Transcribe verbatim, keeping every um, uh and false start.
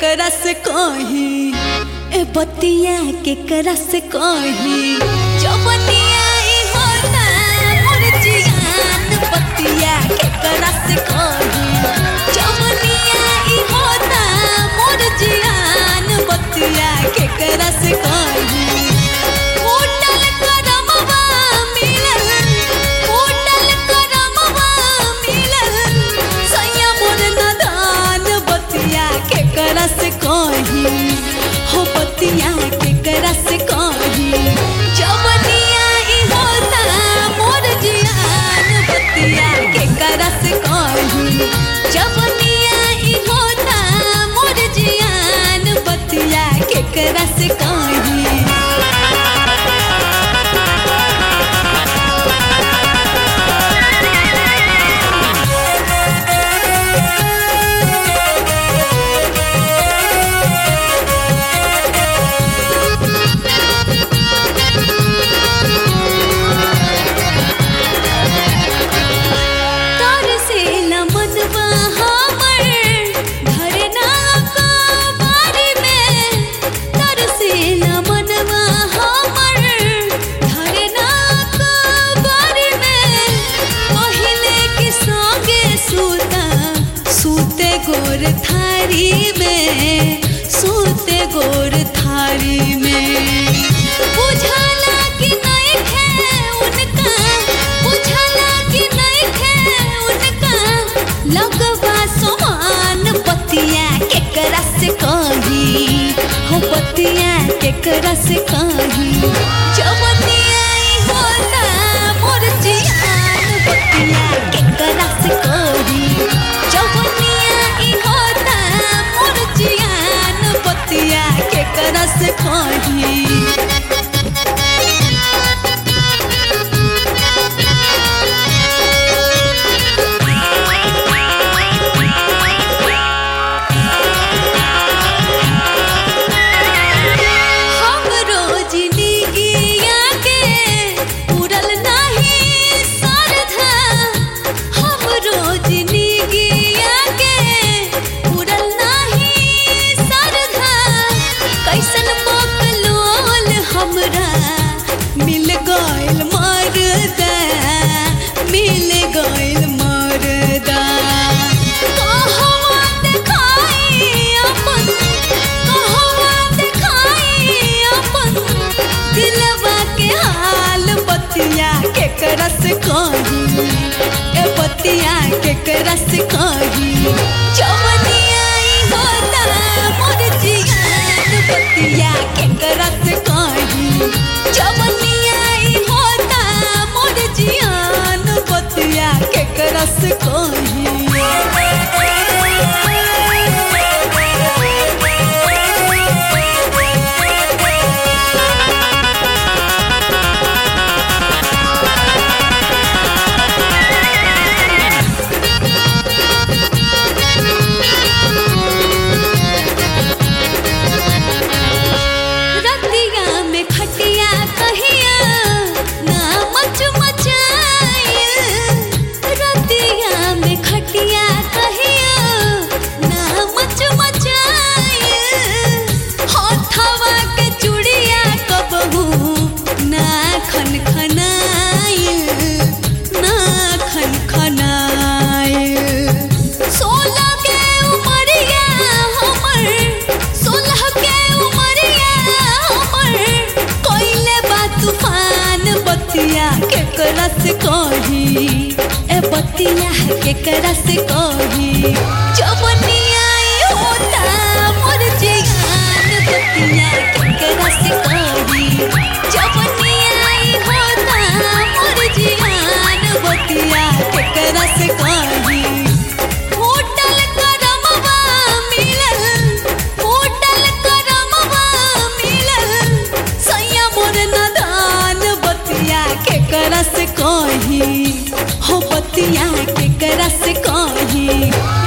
केकरा से कही ए बतिया केकरा से कही जवनिया ई होता मोर जियान बतिया केकरा से कही जवनिया ई होता मोर जियान बतिया केकरा से कही होटल करमवा मिलल होटल करमवा मिलल सैया मोर नदान बतिया केकरा से कही हो बतिया केकरा से कही जवनिया ई होता मोर जियान बतिया केकरा से कही जवनिया ई होता मोर जियान बतिया केकरा से कही गोर थारी में सूते गोर थारी में बुझला कि नहीं खे उनका बुझला कि नहीं खे उनका लगवा समान बतिया केकरा से कही हो बतिया केकरा से कही जवनिया ई होता मोर जियान बतिया केकरा से कही जवनिया बतिया केकरा से कही मिल गइल मरदा मिल गइल मरदा कहवा देखाई अपन कहवा देखाई अपन दिलवा के हाल बतिया केकरा से कही ए बतिया केकरा से कही जवनिया ई होता मोर जियान बतिया केकरा से कही जवनिया ई होता मोर जियान बतिया केकरा से कही केकरा से कही ए बतिया केकरा से कही जवनिया ई होता मोर जियान बतिया केकरा से कही जवनिया ई होता मोर जियान बतिया केकरा से कही होटल करमवा मिलल होटल करमवा मिलल सैया मोर नदान बतिया केकरा से कही हो बतिया केकरा से कही